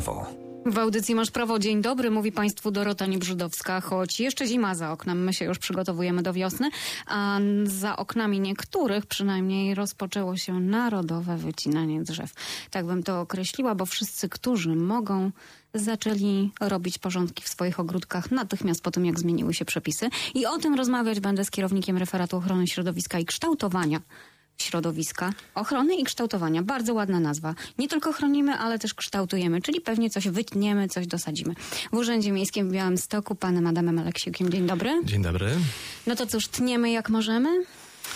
prawo. W audycji Masz Prawo. Dzień dobry, mówi Państwu Dorota Niebrzydowska. Choć jeszcze zima za oknem, my się już przygotowujemy do wiosny, a za oknami niektórych przynajmniej rozpoczęło się narodowe wycinanie drzew. Tak bym to określiła, bo wszyscy, którzy mogą, zaczęli robić porządki w swoich ogródkach natychmiast po tym, jak zmieniły się przepisy. I o tym rozmawiać będę z kierownikiem referatu ochrony środowiska i kształtowania środowiska, ochrony i kształtowania. Bardzo ładna nazwa. Nie tylko chronimy, ale też kształtujemy, czyli pewnie coś wytniemy, coś dosadzimy. W Urzędzie Miejskim w Białymstoku panem Adamem Aleksiukiem. Dzień dobry. Dzień dobry. No to cóż, tniemy jak możemy?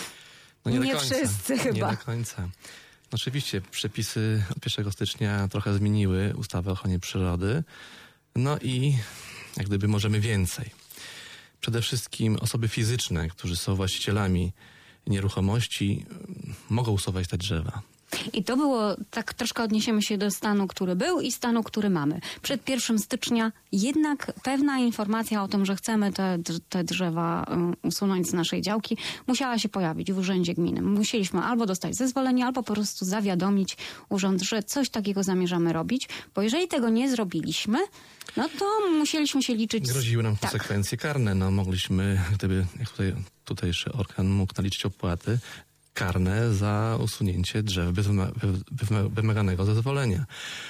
No nie do końca. Wszyscy chyba. Nie do końca. Oczywiście przepisy od 1 stycznia trochę zmieniły ustawę o ochronie przyrody. No i jak gdyby możemy więcej. Przede wszystkim osoby fizyczne, którzy są właścicielami nieruchomości, mogą usuwać te drzewa. I to było, tak troszkę odniesiemy się do stanu, który był i stanu, który mamy. Przed 1 stycznia jednak pewna informacja o tym, że chcemy te drzewa usunąć z naszej działki, musiała się pojawić w urzędzie gminy. Musieliśmy albo dostać zezwolenie, albo po prostu zawiadomić urząd, że coś takiego zamierzamy robić, bo jeżeli tego nie zrobiliśmy, no to musieliśmy się liczyć... Groziły nam konsekwencje karne. No mogliśmy, gdyby jak tutejszy organ mógł naliczyć opłaty karne za usunięcie drzew bez wymaganego zezwolenia.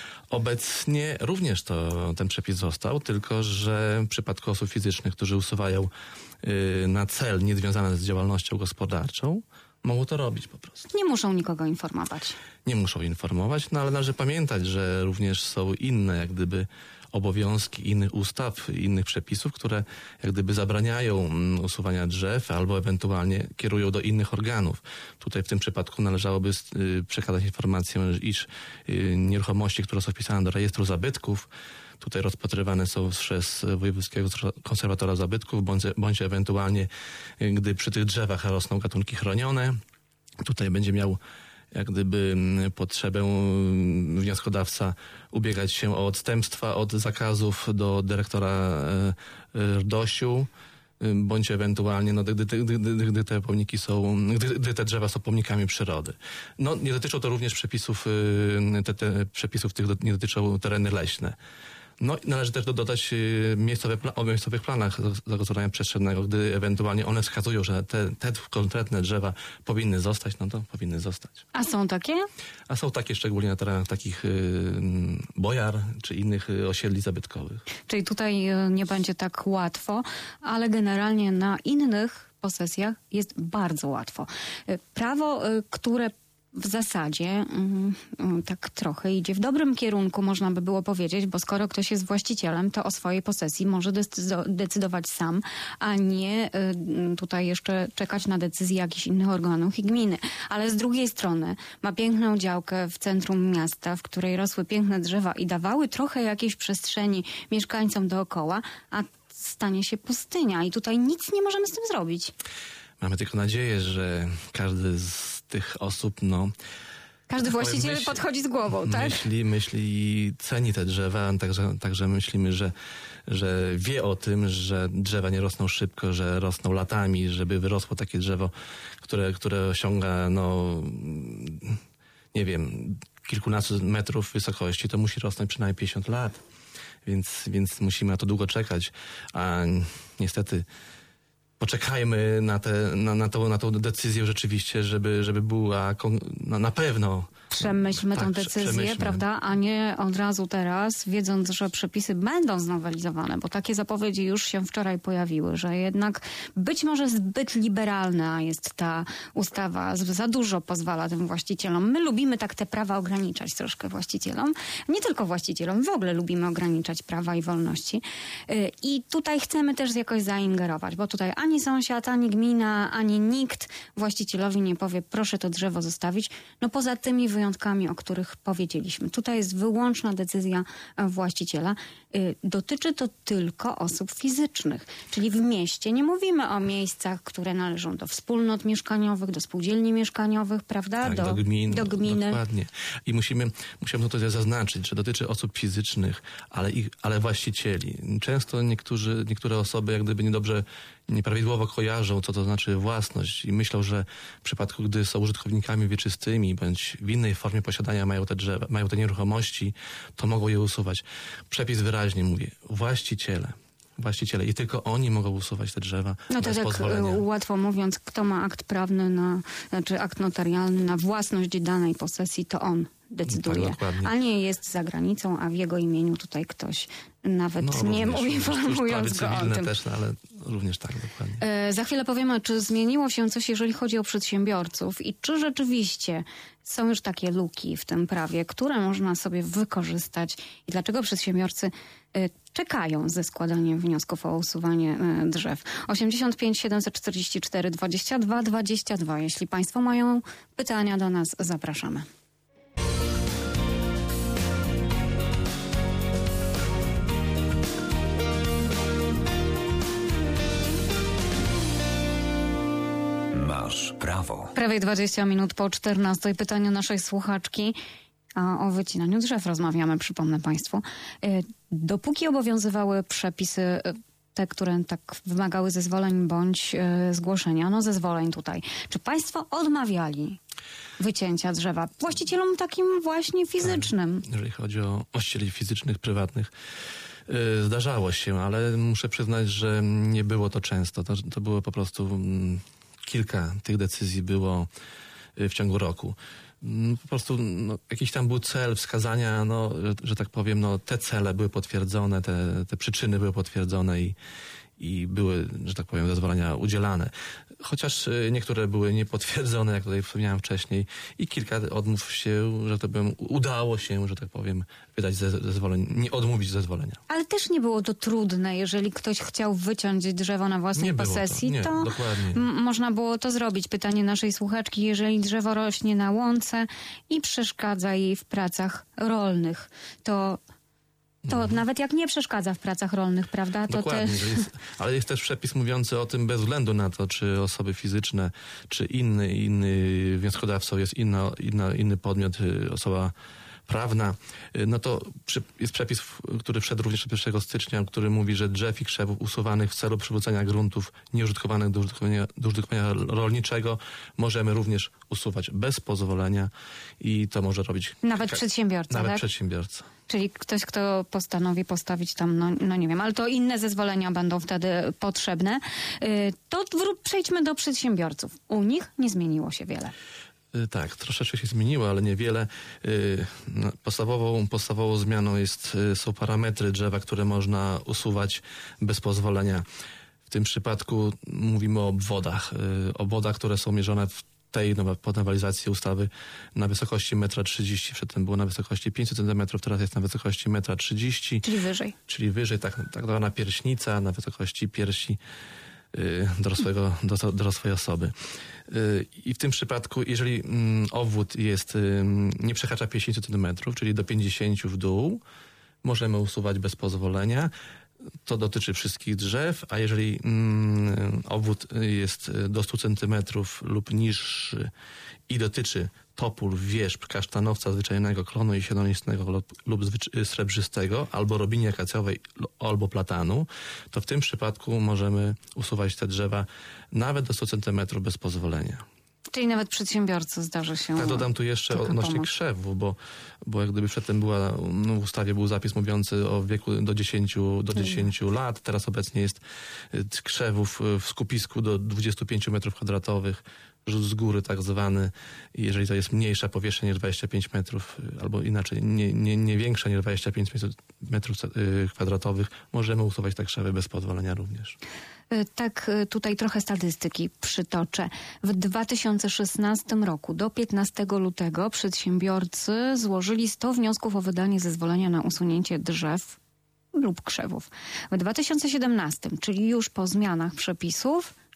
Obecnie również ten przepis został, tylko że w przypadku osób fizycznych, którzy usuwają na cel niezwiązany z działalnością gospodarczą, mogą to robić po prostu. Nie muszą nikogo informować. Nie muszą informować, no ale należy pamiętać, że również są inne jak gdyby obowiązki innych ustaw, innych przepisów, które jak gdyby zabraniają usuwania drzew albo ewentualnie kierują do innych organów. Tutaj w tym przypadku należałoby przekazać informację, iż nieruchomości, które są wpisane do rejestru zabytków, tutaj rozpatrywane są przez wojewódzkiego konserwatora zabytków, bądź ewentualnie, gdy przy tych drzewach rosną gatunki chronione, tutaj będzie miał jak gdyby potrzebę wnioskodawca ubiegać się o odstępstwa od zakazów do dyrektora RDOŚ-u, bądź ewentualnie, gdy te pomniki są, gdy te drzewa są pomnikami przyrody. No, nie dotyczą to również przepisów, te przepisów tych nie dotyczą tereny leśne. No i należy też dodać o miejscowych planach zagospodarowania przestrzennego, gdy ewentualnie one wskazują, że te konkretne drzewa powinny zostać, no to powinny zostać. A są takie? A są takie szczególnie na terenach takich bojar czy innych osiedli zabytkowych. Czyli tutaj nie będzie tak łatwo, ale generalnie na innych posesjach jest bardzo łatwo. Prawo, które w zasadzie tak trochę idzie w dobrym kierunku, można by było powiedzieć, bo skoro ktoś jest właścicielem, to o swojej posesji może decydować sam, a nie tutaj jeszcze czekać na decyzję jakichś innych organów i gminy. Ale z drugiej strony ma piękną działkę w centrum miasta, w której rosły piękne drzewa i dawały trochę jakiejś przestrzeni mieszkańcom dookoła, a stanie się pustynia i tutaj nic nie możemy z tym zrobić. Mamy tylko nadzieję, że każdy z tych osób, każdy właściciel podchodzi z głową, tak? Myśli i ceni te drzewa, także myślimy, że wie o tym, że drzewa nie rosną szybko, że rosną latami, żeby wyrosło takie drzewo, które osiąga, nie wiem, kilkunastu metrów wysokości, to musi rosnąć przynajmniej 50 lat. Więc musimy na to długo czekać, a niestety poczekajmy na tą decyzję rzeczywiście, żeby była na pewno. Przemyślmy tę decyzję, prawda? A nie od razu teraz, wiedząc, że przepisy będą znowelizowane, bo takie zapowiedzi już się wczoraj pojawiły, że jednak być może zbyt liberalna jest ta ustawa, za dużo pozwala tym właścicielom. My lubimy tak te prawa ograniczać troszkę właścicielom. Nie tylko właścicielom, w ogóle lubimy ograniczać prawa i wolności. I tutaj chcemy też jakoś zaingerować, bo tutaj ani sąsiad, ani gmina, ani nikt właścicielowi nie powie, proszę to drzewo zostawić. No poza tymi wyjątkami, o których powiedzieliśmy. Tutaj jest wyłączna decyzja właściciela. dotyczy to tylko osób fizycznych. Czyli w mieście nie mówimy o miejscach, które należą do wspólnot mieszkaniowych, do spółdzielni mieszkaniowych, prawda? Tak, do gminy. Dokładnie. I musiałem tutaj zaznaczyć, że dotyczy osób fizycznych, ale właścicieli. Często niektóre osoby jak gdyby nieprawidłowo kojarzą, co to znaczy własność i myślą, że w przypadku, gdy są użytkownikami wieczystymi bądź w innej formie posiadania mają te nieruchomości, to mogą je usuwać. Przepis wyraźnie mówi, właściciele i tylko oni mogą usuwać te drzewa bez pozwolenia. Łatwo mówiąc, kto ma akt prawny, czy akt notarialny na własność danej posesji, to on decyduje. Tak, a nie jest za granicą, a w jego imieniu tutaj ktoś nawet nie mówi, formując go o tym. Też, ale również tak, dokładnie. Za chwilę powiemy, czy zmieniło się coś, jeżeli chodzi o przedsiębiorców i czy rzeczywiście są już takie luki w tym prawie, które można sobie wykorzystać i dlaczego przedsiębiorcy czekają ze składaniem wniosków o usuwanie drzew. 85 744 22 22. Jeśli Państwo mają pytania do nas, zapraszamy. Masz prawo. Prawie 20 minut po 14. Pytanie naszej słuchaczki. A o wycinaniu drzew rozmawiamy, przypomnę Państwu. Dopóki obowiązywały przepisy, te, które tak wymagały zezwoleń bądź zgłoszenia, zezwoleń tutaj, czy Państwo odmawiali wycięcia drzewa właścicielom takim właśnie fizycznym? Tak, jeżeli chodzi o właścicieli fizycznych, prywatnych, zdarzało się, ale muszę przyznać, że nie było to często. To było po prostu kilka tych decyzji było w ciągu roku. Po prostu jakiś tam był cel wskazania, że tak powiem, te cele były potwierdzone, te przyczyny były potwierdzone i były, że tak powiem, zezwolenia udzielane. Chociaż niektóre były niepotwierdzone, jak tutaj wspomniałem wcześniej, i kilka odmów się, że tak powiem, udało się, że tak powiem, wydać zezwolenie, nie odmówić zezwolenia. Ale też nie było to trudne, jeżeli ktoś chciał wyciąć drzewo na własnej posesji, to można było to zrobić. Pytanie naszej słuchaczki, jeżeli drzewo rośnie na łące i przeszkadza jej w pracach rolnych, to nawet jak nie przeszkadza w pracach rolnych, prawda? To dokładnie, ale jest też przepis mówiący o tym bez względu na to, czy osoby fizyczne, czy inny wnioskodawcą jest inny podmiot, osoba prawna, to jest przepis, który wszedł również 1 stycznia, który mówi, że drzew i krzewów usuwanych w celu przywrócenia gruntów nieużytkowanych do użytkowania rolniczego możemy również usuwać bez pozwolenia i to może robić nawet przedsiębiorca, tak? Przedsiębiorca. Czyli ktoś, kto postanowi postawić tam, nie wiem, ale to inne zezwolenia będą wtedy potrzebne. To przejdźmy do przedsiębiorców. U nich nie zmieniło się wiele. Tak, troszeczkę się zmieniło, ale niewiele. Podstawową zmianą są parametry drzewa, które można usuwać bez pozwolenia. W tym przypadku mówimy o obwodach. Obwodach, które są mierzone w tej nowelizacji ustawy na wysokości 1,30 m. Przedtem było na wysokości 500 cm, teraz jest na wysokości 1,30 m. Czyli wyżej. Tak zwana pierśnica na wysokości piersi dorosłej osoby. I w tym przypadku, jeżeli obwód nie przekracza 50 cm, czyli do 50 w dół, możemy usuwać bez pozwolenia. To dotyczy wszystkich drzew, a jeżeli obwód jest do 100 cm lub niższy i dotyczy topól, wierzb, kasztanowca zwyczajnego, klonu jesienonistego lub srebrzystego, albo robini akacjowej, albo platanu, to w tym przypadku możemy usuwać te drzewa nawet do 100 cm bez pozwolenia. Czyli nawet przedsiębiorcy zdarzy się. Tak, dodam tu jeszcze odnośnie krzewów, bo jak gdyby przedtem w ustawie był zapis mówiący o wieku do 10 lat. Teraz obecnie jest krzewów w skupisku do 25 m2, rzut z góry tak zwany. Jeżeli to jest mniejsza powierzchnia niż 25 metrów, albo inaczej, nie większa niż 25 m2, możemy usuwać te krzewy bez pozwolenia również. Tak, tutaj trochę statystyki przytoczę. W 2016 roku do 15 lutego przedsiębiorcy złożyli 100 wniosków o wydanie zezwolenia na usunięcie drzew lub krzewów. W 2017, czyli już po zmianach przepisów,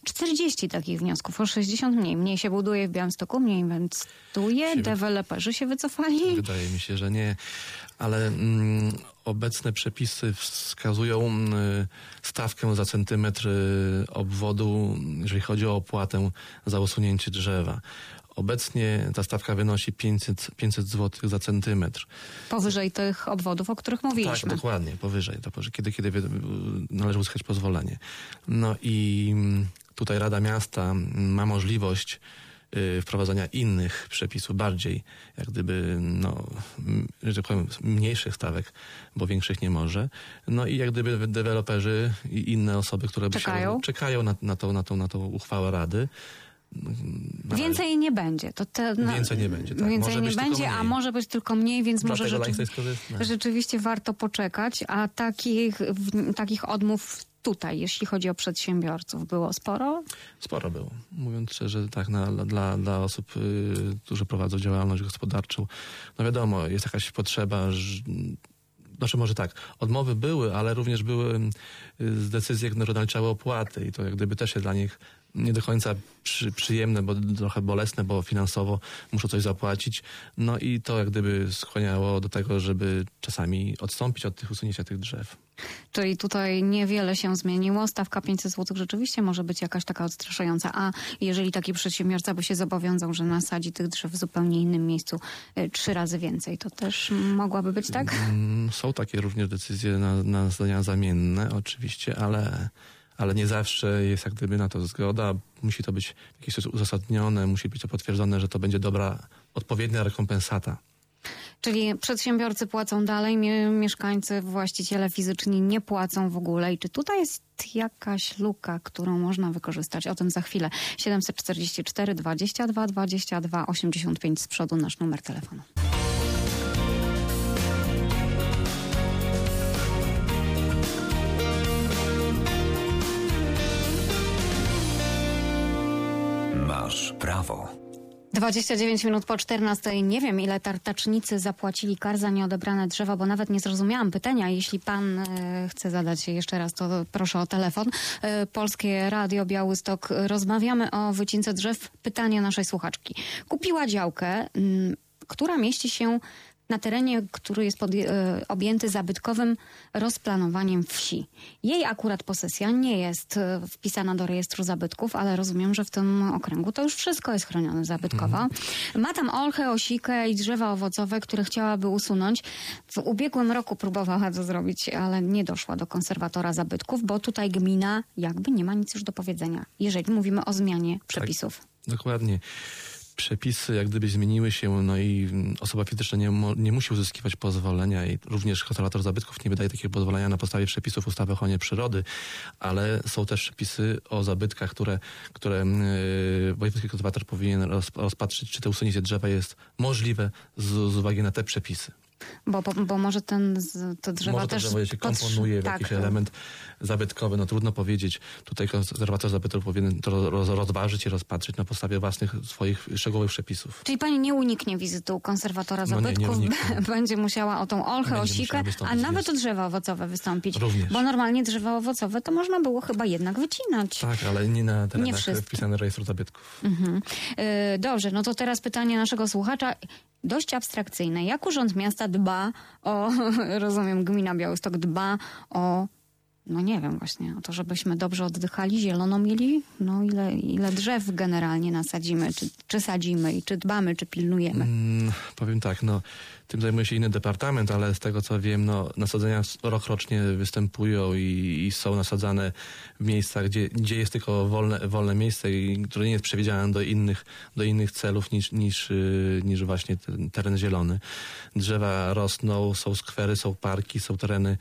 40 takich wniosków, o 60 mniej. Mniej się buduje w Białymstoku, mniej inwestuje, deweloperzy się wycofali. Wydaje mi się, że nie, ale obecne przepisy wskazują stawkę za centymetr obwodu, jeżeli chodzi o opłatę za usunięcie drzewa. Obecnie ta stawka wynosi 500 zł za centymetr. Powyżej tych obwodów, o których mówiliśmy. Tak, dokładnie, powyżej. Kiedy należy uzyskać pozwolenie. No i tutaj Rada Miasta ma możliwość wprowadzania innych przepisów, bardziej jak gdyby, że tak powiem, mniejszych stawek, bo większych nie może. No i jak gdyby deweloperzy i inne osoby, które czekają na tą uchwałę Rady. Więcej nie będzie. Więcej nie będzie, tak. Więcej nie będzie, a może być tylko mniej, więc może rzeczywiście warto poczekać. A takich odmów tutaj, jeśli chodzi o przedsiębiorców, było sporo? Sporo było. Mówiąc szczerze, tak, dla osób, którzy prowadzą działalność gospodarczą, no wiadomo, jest jakaś potrzeba, znaczy może tak, odmowy były, ale również były decyzje, które naliczały opłaty i to jak gdyby też jest dla nich nie do końca przyjemne, bo trochę bolesne, bo finansowo muszą coś zapłacić. No i to jak gdyby skłaniało do tego, żeby czasami odstąpić od usunięcia tych drzew. Czyli tutaj niewiele się zmieniło. Stawka 500 zł rzeczywiście może być jakaś taka odstraszająca. A jeżeli taki przedsiębiorca by się zobowiązał, że nasadzi tych drzew w zupełnie innym miejscu 3 razy więcej, to też mogłaby być tak? Są takie również decyzje na zdania zamienne oczywiście, ale nie zawsze jest jak gdyby na to zgoda. Musi to być w jakiś sposób uzasadnione, musi być to potwierdzone, że to będzie dobra, odpowiednia rekompensata. Czyli przedsiębiorcy płacą dalej, mieszkańcy, właściciele fizyczni nie płacą w ogóle. I czy tutaj jest jakaś luka, którą można wykorzystać? O tym za chwilę. 744 22 22 85 z przodu nasz numer telefonu. Masz prawo. 29 minut po 14. Nie wiem, ile tartacznicy zapłacili kar za nieodebrane drzewa, bo nawet nie zrozumiałam pytania. Jeśli pan chce zadać jeszcze raz, to proszę o telefon. Polskie Radio Białystok. Rozmawiamy o wycince drzew. Pytanie naszej słuchaczki. Kupiła działkę, która mieści się na terenie, który jest objęty zabytkowym rozplanowaniem wsi. Jej akurat posesja nie jest wpisana do rejestru zabytków, ale rozumiem, że w tym okręgu to już wszystko jest chronione zabytkowo. Ma tam olchę, osikę i drzewa owocowe, które chciałaby usunąć. W ubiegłym roku próbowała to zrobić, ale nie doszła do konserwatora zabytków, bo tutaj gmina jakby nie ma nic już do powiedzenia, jeżeli mówimy o zmianie przepisów. Tak, dokładnie. Przepisy jak gdyby zmieniły się, no i osoba fizyczna nie musi uzyskiwać pozwolenia i również konserwator zabytków nie wydaje takiego pozwolenia na podstawie przepisów ustawy o ochronie przyrody, ale są też przepisy o zabytkach, które wojewódzki konserwator powinien rozpatrzyć, czy to usunięcie drzewa jest możliwe z uwagi na te przepisy. Bo może to drzewa może to też... drzewo się komponuje w jakiś element zabytkowy. No trudno powiedzieć. Tutaj konserwator zabytków powinien to rozważyć i rozpatrzyć na podstawie własnych swoich szczegółowych przepisów. Czyli pani nie uniknie wizyty u konserwatora zabytków. Nie będzie musiała o tą olchę, osikę, a nawet o drzewa owocowe wystąpić. Również. Bo normalnie drzewa owocowe to można było chyba jednak wycinać. Tak, ale nie na terenach wpisane rejestru zabytków. Dobrze, no to teraz pytanie naszego słuchacza. Dość abstrakcyjne. Jak Urząd Miasta dba o, rozumiem, Gmina Białystok dba o, no nie wiem właśnie, o to, żebyśmy dobrze oddychali, zielono mieli? No ile drzew generalnie nasadzimy, czy sadzimy i czy dbamy, czy pilnujemy? Powiem tak, no tym zajmuje się inny departament, ale z tego co wiem, no nasadzenia rokrocznie występują i są nasadzane w miejscach, gdzie jest tylko wolne miejsce, które nie jest przewidziane do innych celów niż właśnie ten teren zielony. Drzewa rosną, są skwery, są parki, są tereny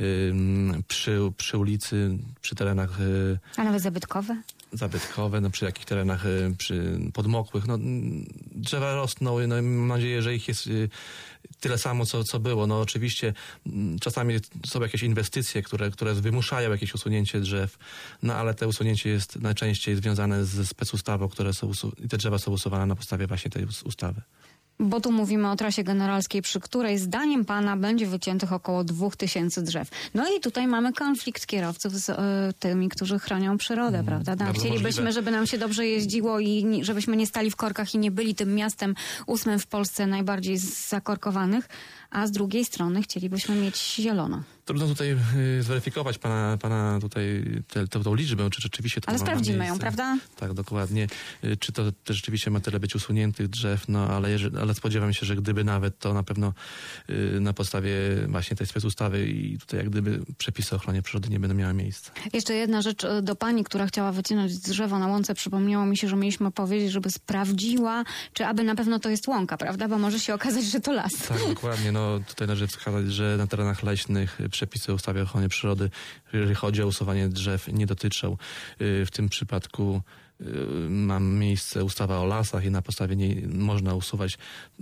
przy ulicy, przy terenach... A nawet zabytkowe? Zabytkowe, no przy jakich terenach podmokłych. No, drzewa rosną, no, mam nadzieję, że ich jest tyle samo, co było. No oczywiście czasami są jakieś inwestycje, które wymuszają jakieś usunięcie drzew, no ale te usunięcie jest najczęściej związane ze specustawą, i te drzewa są usuwane na podstawie właśnie tej ustawy. Bo tu mówimy o trasie generalskiej, przy której zdaniem pana będzie wyciętych około 2000 drzew. No i tutaj mamy konflikt kierowców z tymi, którzy chronią przyrodę, prawda? Chcielibyśmy, możliwe. żeby nam się dobrze jeździło i żebyśmy nie stali w korkach i nie byli tym miastem 8 w Polsce najbardziej zakorkowanych, a z drugiej strony chcielibyśmy mieć zielono. Trudno tutaj zweryfikować pana tutaj tą liczbę, czy rzeczywiście to Ale ma sprawdzimy miejsce. ją, prawda? Tak, dokładnie. Czy to też rzeczywiście ma tyle być usuniętych drzew, no ale spodziewam się, że gdyby nawet, to na pewno na podstawie właśnie tej specustawy i tutaj jak gdyby przepisy o ochronie przyrody nie będą miały miejsca. Jeszcze jedna rzecz do pani, która chciała wycinać drzewo na łące. Przypomniało mi się, że mieliśmy powiedzieć, żeby sprawdziła, czy aby na pewno to jest łąka, prawda? Bo może się okazać, że to las. Tak, dokładnie. No tutaj należy wskazać, że na terenach leśnych przepisy o ustawie o ochronie przyrody, jeżeli chodzi o usuwanie drzew, nie dotyczą. W tym przypadku ma miejsce ustawa o lasach i na podstawie niej można usuwać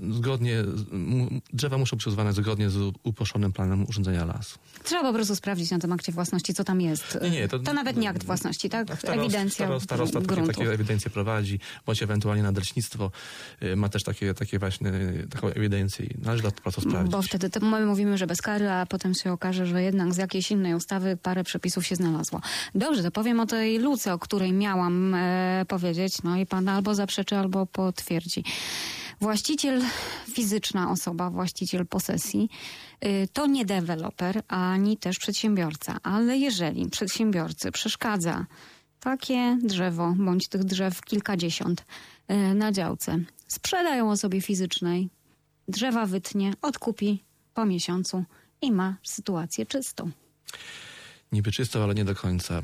drzewa muszą być usuwane zgodnie z uproszczonym planem urządzenia lasu. Trzeba po prostu sprawdzić na tym akcie własności, co tam jest. Nie, to nawet nie akt własności, tak? Ewidencja Starosta gruntu. takie ewidencje prowadzi, bądź ewentualnie nadleśnictwo ma też takie właśnie taką ewidencję i należy to po prostu sprawdzić. Bo wtedy my mówimy, że bez kary, a potem się okaże, że jednak z jakiejś innej ustawy parę przepisów się znalazło. Dobrze, to powiem o tej luce, o której miałam powiedzieć, no i pan albo zaprzeczy, albo potwierdzi. Właściciel, fizyczna osoba, właściciel posesji, to nie deweloper, ani też przedsiębiorca. Ale jeżeli przedsiębiorcy przeszkadza takie drzewo, bądź tych drzew kilkadziesiąt na działce, sprzedają osobie fizycznej, drzewa wytnie, odkupi po miesiącu i ma sytuację czystą. Niby czystą, ale nie do końca,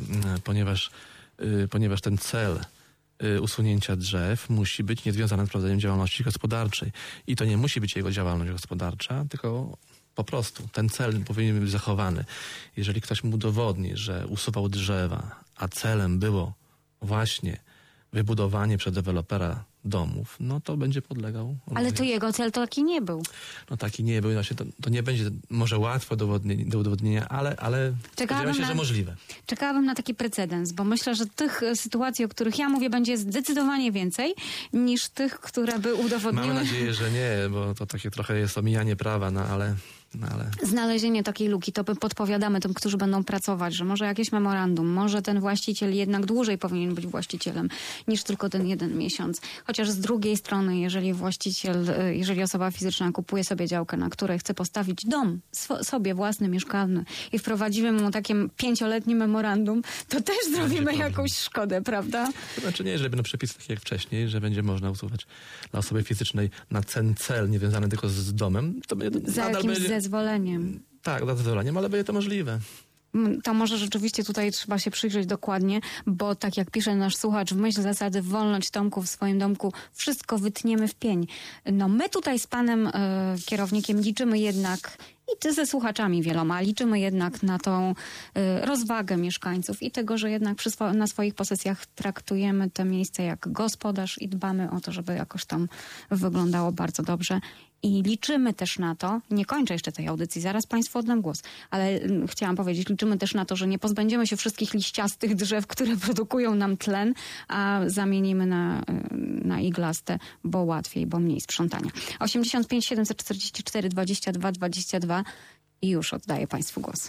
ponieważ ten cel usunięcia drzew musi być niezwiązany z prowadzeniem działalności gospodarczej. I to nie musi być jego działalność gospodarcza, tylko po prostu ten cel powinien być zachowany. Jeżeli ktoś mu udowodni, że usuwał drzewa, a celem było właśnie wybudowanie przez dewelopera domów, no to będzie podlegał. Ale to jego cel taki nie był. No taki nie był, właśnie to nie będzie może łatwe do udowodnienia, ale spodziewam się, że możliwe. Czekałabym na taki precedens, bo myślę, że tych sytuacji, o których ja mówię, będzie zdecydowanie więcej niż tych, które by udowodniły. Mam nadzieję, że nie, bo to takie trochę jest omijanie prawa, no ale... Znalezienie takiej luki, to podpowiadamy tym, którzy będą pracować, że może jakieś memorandum, może ten właściciel jednak dłużej powinien być właścicielem niż tylko ten 1 miesiąc. Chociaż z drugiej strony, jeżeli osoba fizyczna kupuje sobie działkę, na której chce postawić dom sobie własny, mieszkalny i wprowadzimy mu takie 5-letnie memorandum, to też zrobimy jakąś szkodę, prawda? To znaczy nie, żeby przepisy takie jak wcześniej, że będzie można usuwać dla osoby fizycznej na ten cel niewiązany tylko z domem, to za jakimś zezwoleniem. Tak, za zezwoleniem, ale będzie to możliwe. To może rzeczywiście tutaj trzeba się przyjrzeć dokładnie, bo tak jak pisze nasz słuchacz, w myśl zasady wolność Tomku w swoim domku, wszystko wytniemy w pień. No my tutaj z panem kierownikiem liczymy jednak, i ze słuchaczami wieloma, liczymy jednak na tą rozwagę mieszkańców i tego, że jednak na swoich posesjach traktujemy te miejsce jak gospodarz i dbamy o to, żeby jakoś tam wyglądało bardzo dobrze. I liczymy też na to, nie kończę jeszcze tej audycji, zaraz państwu oddam głos, ale chciałam powiedzieć, liczymy też na to, że nie pozbędziemy się wszystkich liściastych drzew, które produkują nam tlen, a zamienimy na iglaste, bo łatwiej, bo mniej sprzątania. 85 744 22 22 i już oddaję państwu głos.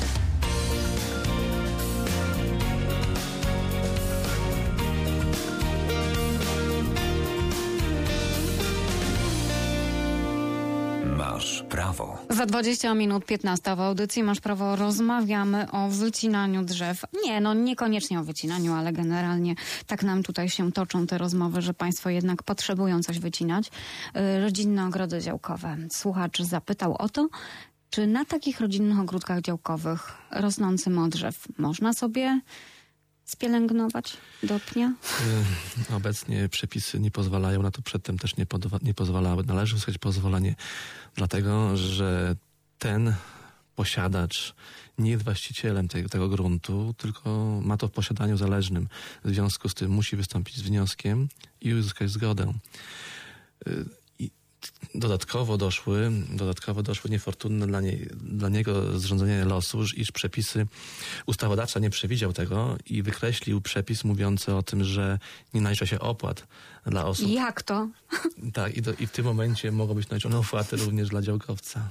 Masz prawo. Za 20 minut 15 w audycji Masz prawo rozmawiamy o wycinaniu drzew. Niekoniecznie o wycinaniu, ale generalnie tak nam tutaj się toczą te rozmowy, że państwo jednak potrzebują coś wycinać. Rodzinne ogrody działkowe. Słuchacz zapytał o to, czy na takich rodzinnych ogródkach działkowych rosnącym od drzew można sobie spielęgnować do pnia? Obecnie przepisy nie pozwalają na to, przedtem też nie pozwalały. Należy uzyskać pozwolenie, dlatego że ten posiadacz nie jest właścicielem tego gruntu, tylko ma to w posiadaniu zależnym. W związku z tym musi wystąpić z wnioskiem i uzyskać zgodę. I dodatkowo doszły niefortunne dla niego zrządzenie losu, iż przepisy ustawodawca nie przewidział tego i wykreślił przepis mówiący o tym, że nie nalicza się opłat dla osób. Jak to? Tak, i w tym momencie mogą być naliczone opłaty również dla działkowca.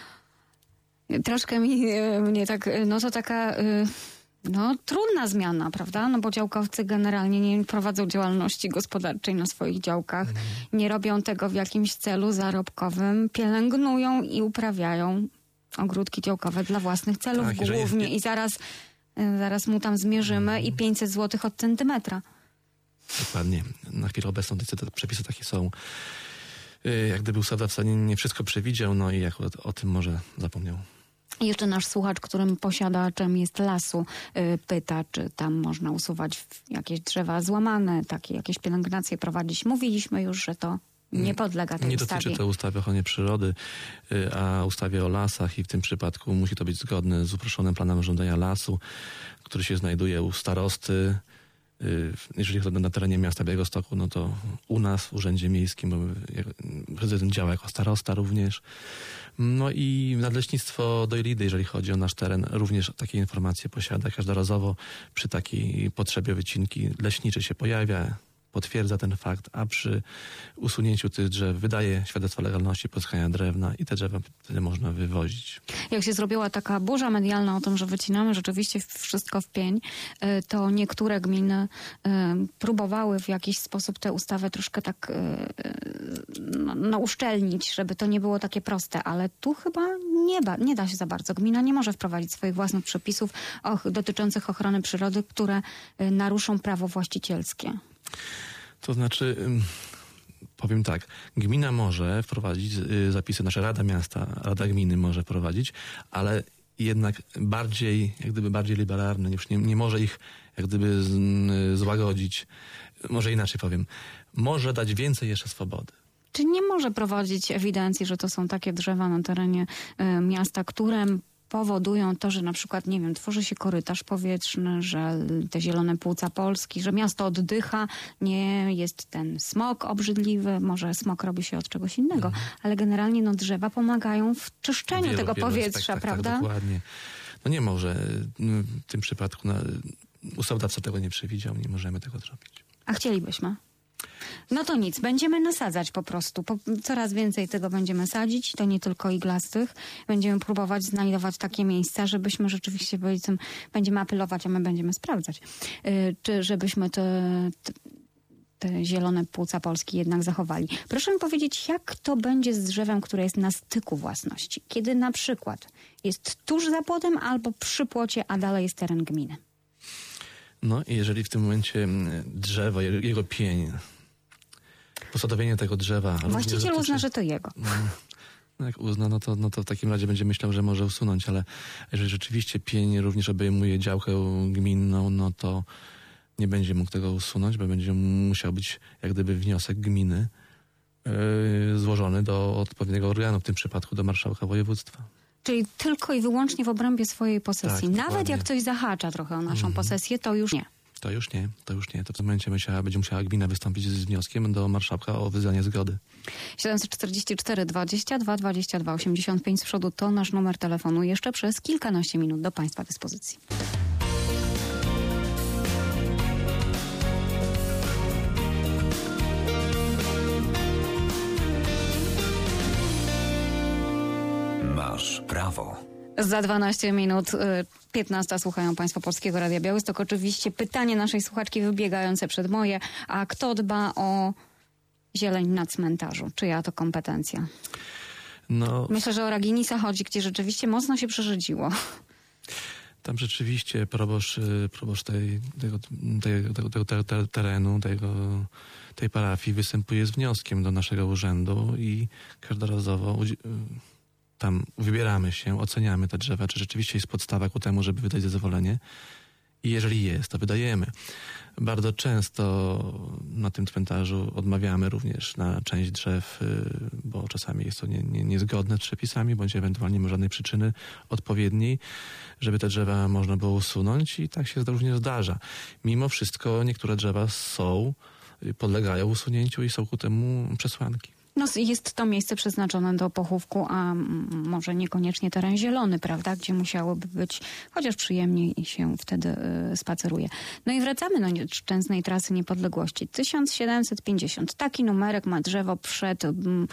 Troszkę mnie tak, no to taka... No, trudna zmiana, prawda? No bo działkowcy generalnie nie prowadzą działalności gospodarczej na swoich działkach. Nie robią tego w jakimś celu zarobkowym. Pielęgnują i uprawiają ogródki działkowe dla własnych celów Tak, głównie. I zaraz mu tam zmierzymy i 500 zł od centymetra. Dokładnie. Na chwilę obecną te przepisy takie są. Jak gdyby ustawodawca nie wszystko przewidział, no i jak o tym może zapomniał. I jeszcze nasz słuchacz, którym posiadaczem jest lasu, pyta, czy tam można usuwać jakieś drzewa złamane, takie jakieś pielęgnacje prowadzić. Mówiliśmy już, że to nie podlega tej ustawie. Nie dotyczy to ustawy o ochronie przyrody, a ustawie o lasach i w tym przypadku musi to być zgodne z uproszczonym planem urządzenia lasu, który się znajduje u starosty. Jeżeli chodzi na terenie miasta Białegostoku, no to u nas w Urzędzie Miejskim, bo prezydent działa jako starosta również. No i Nadleśnictwo Dojlidy, jeżeli chodzi o nasz teren, również takie informacje posiada. Każdorazowo przy takiej potrzebie wycinki leśniczy się pojawia, potwierdza ten fakt, a przy usunięciu tych drzew wydaje świadectwo legalności pozyskania drewna i te drzewa wtedy można wywozić. Jak się zrobiła taka burza medialna o tym, że wycinamy rzeczywiście wszystko w pień, to niektóre gminy próbowały w jakiś sposób tę ustawę troszkę tak uszczelnić, żeby to nie było takie proste, ale tu chyba nie da się za bardzo. Gmina nie może wprowadzić swoich własnych przepisów dotyczących ochrony przyrody, które naruszą prawo właścicielskie. To znaczy, powiem tak, gmina może wprowadzić zapisy, nasza Rada Miasta, Rada Gminy może wprowadzić, ale jednak bardziej liberalne, już nie może ich jak gdyby złagodzić. Może inaczej powiem, może dać więcej jeszcze swobody. Czy nie może prowadzić ewidencji, że to są takie drzewa na terenie miasta, które powodują to, że na przykład, nie wiem, tworzy się korytarz powietrzny, że te zielone płuca Polski, że miasto oddycha, nie jest ten smog obrzydliwy, może smog robi się od czegoś innego, ale generalnie drzewa pomagają w czyszczeniu tego powietrza, prawda? Tak, dokładnie. No nie może. W tym przypadku ustawodawca tego nie przewidział, nie możemy tego zrobić. A chcielibyśmy? No to nic, będziemy nasadzać po prostu. Coraz więcej tego będziemy sadzić, to nie tylko iglastych. Będziemy próbować znajdować takie miejsca, żebyśmy rzeczywiście byli tym, będziemy apelować, a my będziemy sprawdzać, czy żebyśmy te zielone płuca Polski jednak zachowali. Proszę mi powiedzieć, jak to będzie z drzewem, które jest na styku własności? Kiedy na przykład jest tuż za płotem albo przy płocie, a dalej jest teren gminy. No i jeżeli w tym momencie drzewo, jego pień, posadowienie tego drzewa... Właściciel uzna, że to jego. No jak uzna, no to w takim razie będzie myślał, że może usunąć, ale jeżeli rzeczywiście pień również obejmuje działkę gminną, no to nie będzie mógł tego usunąć, bo będzie musiał być jak gdyby wniosek gminy złożony do odpowiedniego organu, w tym przypadku do marszałka województwa. Czyli tylko i wyłącznie w obrębie swojej posesji. Tak, nawet dokładnie. Jak coś zahacza trochę o naszą posesję, to już nie. To już nie. To w tym momencie będzie musiała gmina wystąpić z wnioskiem do marszałka o wydanie zgody. 744 22 22 85 z przodu to nasz numer telefonu. Jeszcze przez kilkanaście minut do Państwa dyspozycji. Masz prawo. Za 12 minut 15 słuchają Państwo Polskiego Radia Białystok. Oczywiście pytanie naszej słuchaczki wybiegające przed moje. A kto dba o zieleń na cmentarzu? Czyja to kompetencja? No, Myślę, że o Raginisa chodzi, gdzie rzeczywiście mocno się przerzedziło. tam rzeczywiście proboszcz tego terenu, tej parafii występuje z wnioskiem do naszego urzędu i każdorazowo tam wybieramy się, oceniamy te drzewa, czy rzeczywiście jest podstawa ku temu, żeby wydać zezwolenie. I jeżeli jest, to wydajemy. Bardzo często na tym cmentarzu odmawiamy również na część drzew, bo czasami jest to niezgodne z przepisami, bądź ewentualnie nie ma żadnej przyczyny odpowiedniej, żeby te drzewa można było usunąć i tak się również zdarza. Mimo wszystko niektóre drzewa podlegają usunięciu i są ku temu przesłanki. No, jest to miejsce przeznaczone do pochówku, a może niekoniecznie teren zielony, prawda? Gdzie musiałoby być chociaż przyjemniej się wtedy spaceruje. No i wracamy do nieszczęsnej trasy niepodległości. 1750. Taki numerek ma drzewo przed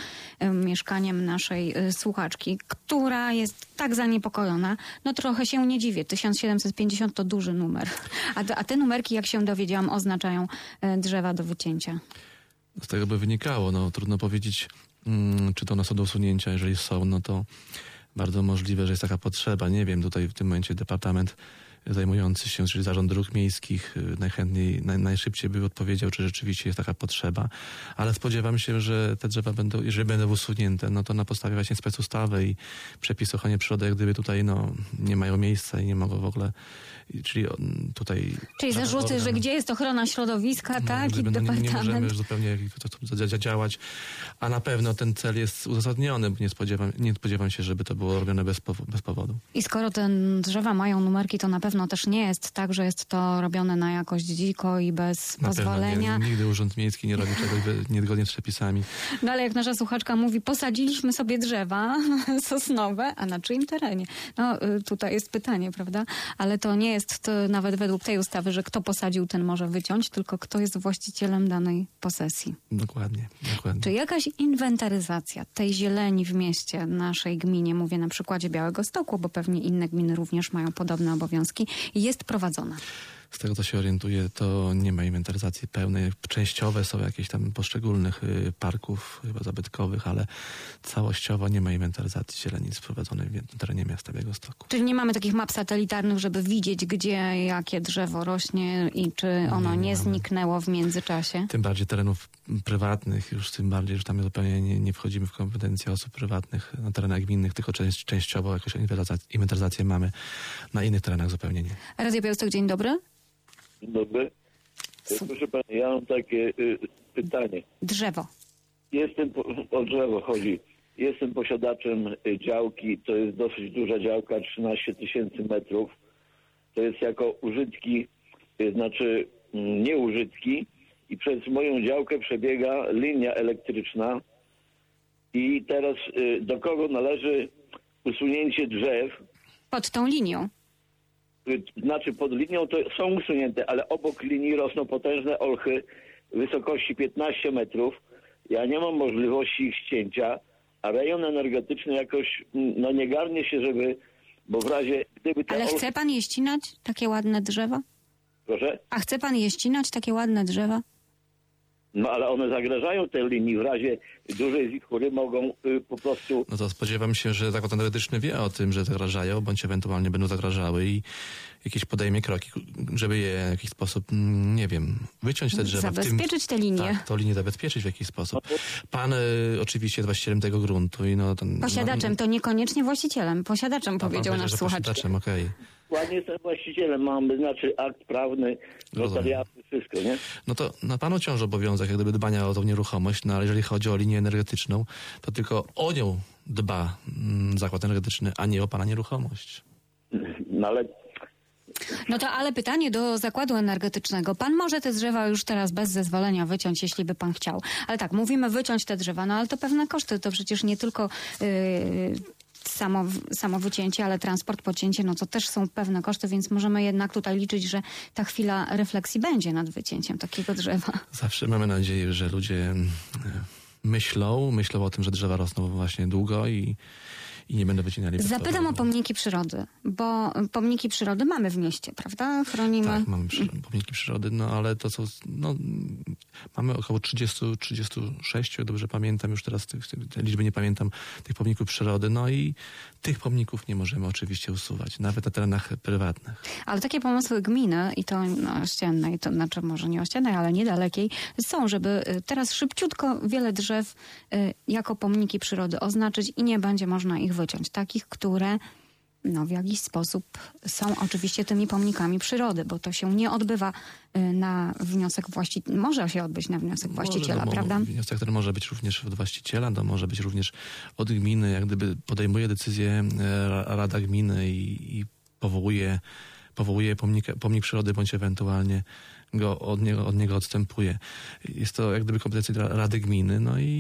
mieszkaniem naszej słuchaczki, która jest tak zaniepokojona. No trochę się nie dziwię. 1750 to duży numer. A te numerki, jak się dowiedziałam, oznaczają drzewa do wycięcia. Z tego by wynikało, no trudno powiedzieć, czy to one są do usunięcia. Jeżeli są, no to bardzo możliwe, że jest taka potrzeba. Nie wiem, tutaj w tym momencie departament zajmujący się, czyli Zarząd Dróg Miejskich najchętniej, najszybciej by odpowiedział, czy rzeczywiście jest taka potrzeba. Ale spodziewam się, że te drzewa będą, jeżeli będą usunięte, no to na podstawie właśnie specustawy i przepisów o ochronie przyrody, jak gdyby tutaj nie mają miejsca i nie mogą w ogóle, czyli tutaj... Czyli zarzuty, że gdzie jest ochrona środowiska, tak? I departament... Nie możemy już zupełnie działać, a na pewno ten cel jest uzasadniony, bo nie spodziewam się, żeby to było robione bez powodu. I skoro te drzewa mają numerki, to na pewno też nie jest tak, że jest to robione na jakość dziko i bez pozwolenia. Nie, nigdy Urząd Miejski nie robi czegoś niezgodnie z przepisami. No ale jak nasza słuchaczka mówi, posadziliśmy sobie drzewa sosnowe, a na czyim terenie? No tutaj jest pytanie, prawda? Ale to nie jest to nawet według tej ustawy, że kto posadził, ten może wyciąć, tylko kto jest właścicielem danej posesji. Dokładnie. Czy jakaś inwentaryzacja tej zieleni w mieście, naszej gminie, mówię na przykładzie Białegostoku, bo pewnie inne gminy również mają podobne obowiązki, jest prowadzona? Z tego, co się orientuję, to nie ma inwentaryzacji pełnej. Częściowe są jakieś tam poszczególnych parków, chyba zabytkowych, ale całościowo nie ma inwentaryzacji zieleni prowadzonej na terenie miasta Białegostoku. Czyli nie mamy takich map satelitarnych, żeby widzieć, gdzie jakie drzewo rośnie i czy ono nie zniknęło w międzyczasie? Tym bardziej terenów prywatnych, już tym bardziej, że tam zupełnie nie wchodzimy w kompetencje osób prywatnych na terenach gminnych, tylko częściowo jakąś inwentaryzację mamy. Na innych terenach zupełnie nie. Radio Białystok, dzień dobry. Dzień dobry. Proszę pani, ja mam takie pytanie. Drzewo. O drzewo chodzi. Jestem posiadaczem działki, to jest dosyć duża działka, 13 000 metrów. To jest jako użytki, znaczy nieużytki i przez moją działkę przebiega linia elektryczna i teraz do kogo należy usunięcie drzew? Pod tą linią. Znaczy pod linią to są usunięte, ale obok linii rosną potężne olchy wysokości 15 metrów. Ja nie mam możliwości ich ścięcia, a rejon energetyczny jakoś nie garnie się, żeby, bo w razie gdyby te Ale chce pan je ścinać, takie ładne drzewa? Proszę? A chce pan je ścinać, takie ładne drzewa? No ale one zagrażają tej linii. W razie dużej wichury mogą po prostu... No to spodziewam się, że Zakład Energetyczny wie o tym, że zagrażają, bądź ewentualnie będą zagrażały i jakieś podejmie kroki, żeby je w jakiś sposób, nie wiem, wyciąć te drzewa. Zabezpieczyć te linie. Tak, tą linię zabezpieczyć w jakiś sposób. Pan oczywiście jest właścicielem tego gruntu i Posiadaczem, to niekoniecznie właścicielem. Posiadaczem powiedział nasz słuchacz. Posiadaczem, okej. Ładnie jestem właścicielem, mam, znaczy akt prawny, notariaty, wszystko, nie? No to na panu ciąży obowiązek jak gdyby dbania o tą nieruchomość, no ale jeżeli chodzi o linię energetyczną, to tylko o nią dba Zakład Energetyczny, a nie o pana nieruchomość. No ale... No to ale pytanie do Zakładu Energetycznego. Pan może te drzewa już teraz bez zezwolenia wyciąć, jeśli by pan chciał. Ale tak, mówimy wyciąć te drzewa, no ale to pewne koszty. To przecież nie tylko samo wycięcie, ale transport, pocięcie, no to też są pewne koszty, więc możemy jednak tutaj liczyć, że ta chwila refleksji będzie nad wycięciem takiego drzewa. Zawsze mamy nadzieję, że ludzie myślą o tym, że drzewa rosną właśnie długo i nie będą wycinali. Zapytam o pomniki przyrody, bo pomniki przyrody mamy w mieście, prawda? Chronimy. Tak, mamy pomniki przyrody, no ale to są, mamy około 36, jak dobrze pamiętam, już teraz te liczby nie pamiętam, tych pomników przyrody, no i tych pomników nie możemy oczywiście usuwać, nawet na terenach prywatnych. Ale takie pomysły gminy, i to ościennej, to znaczy może nie ościennej, ale niedalekiej, są, żeby teraz szybciutko wiele drzew jako pomniki przyrody oznaczyć i nie będzie można ich wyciąć. Takich, które w jakiś sposób są oczywiście tymi pomnikami przyrody, bo to się nie odbywa na wniosek właściciela. Może się odbyć na wniosek właściciela, prawda? Wniosek, który może być również od właściciela, to może być również od gminy, jak gdyby podejmuje decyzję Rada Gminy i powołuje pomnik przyrody, bądź ewentualnie od niego odstępuje. Jest to jak gdyby kompetencja Rady Gminy, no i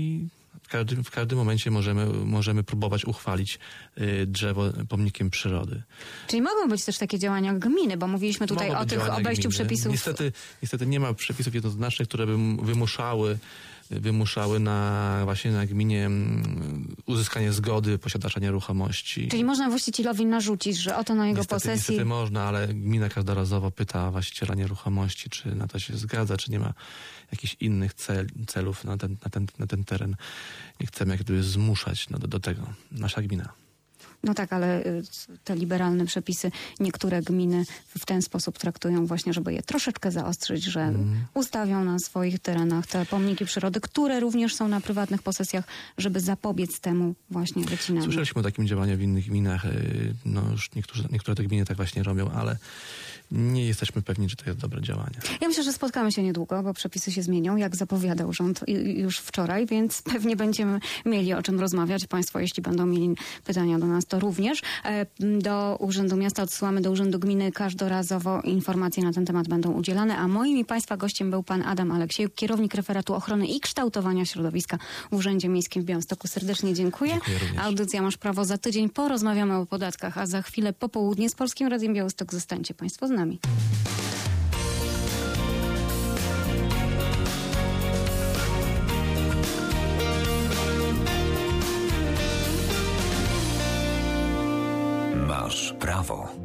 W każdym momencie możemy próbować uchwalić drzewo pomnikiem przyrody. Czyli mogą być też takie działania gminy, bo mówiliśmy tutaj Mogą o być tych działania obejściu gminy. przepisów. Niestety nie ma przepisów jednoznacznych, które by wymuszały właśnie na gminie uzyskanie zgody posiadacza nieruchomości. Czyli można właścicielowi narzucić, że oto na jego posesji... Niestety można, ale gmina każdorazowo pyta właściciela nieruchomości, czy na to się zgadza, czy nie ma jakichś innych celów na ten teren. Nie chcemy jak gdyby zmuszać do tego. Nasza gmina. No tak, ale te liberalne przepisy niektóre gminy w ten sposób traktują właśnie, żeby je troszeczkę zaostrzyć, że ustawią na swoich terenach te pomniki przyrody, które również są na prywatnych posesjach, żeby zapobiec temu właśnie wycinaniu. Słyszeliśmy o takim działaniu w innych gminach. No już niektóre te gminy tak właśnie robią, ale nie jesteśmy pewni, czy to jest dobre działanie. Ja myślę, że spotkamy się niedługo, bo przepisy się zmienią, jak zapowiadał rząd już wczoraj, więc pewnie będziemy mieli o czym rozmawiać. Państwo, jeśli będą mieli pytania do nas, to również. Do Urzędu Miasta odsyłamy do Urzędu Gminy. Każdorazowo informacje na ten temat będą udzielane, a moim i Państwa gościem był pan Adam Aleksiejuk, kierownik referatu ochrony i kształtowania środowiska w Urzędzie Miejskim w Białymstoku. Serdecznie dziękuję. Dziękuję również. Audycja Masz Prawo za tydzień. Porozmawiamy o podatkach, a za chwilę popołudnie z Polskim Radiem Białystok. Zostańcie Państwo z nami. Masz prawo.